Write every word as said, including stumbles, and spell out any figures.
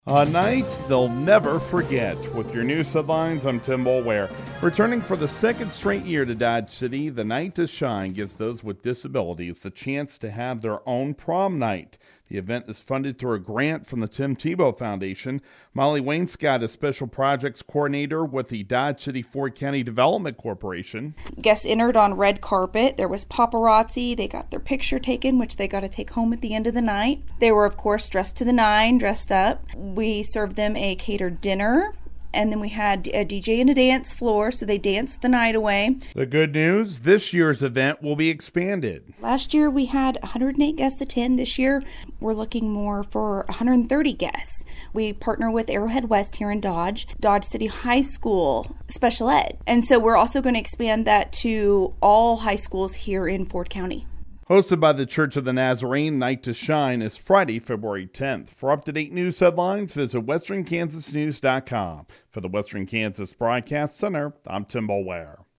A night they'll never forget. With your news headlines, I'm Tim Boulware. Returning for the second straight year to Dodge City, the Night to Shine gives those with disabilities the chance to have their own prom night. The event is funded through a grant from the Tim Tebow Foundation. Molly Wainscott is Special Projects Coordinator with the Dodge City Ford County Development Corporation. Guests entered on red carpet. There was paparazzi. They got their picture taken, which they got to take home at the end of the night. They were, of course, dressed to the nine, dressed up. We served them a catered dinner. And then we had a D J and a dance floor, so they danced the night away. The good news, this year's event will be expanded. Last year we had one hundred eight guests attend. This year we're looking more for one hundred thirty guests. We partner with Arrowhead West here in Dodge, Dodge City High School Special Ed. And so we're also going to expand that to all high schools here in Ford County. Hosted by the Church of the Nazarene, Night to Shine is Friday, February tenth. For up-to-date news headlines, visit western kansas news dot com. For the Western Kansas Broadcast Center, I'm Tim Boulware.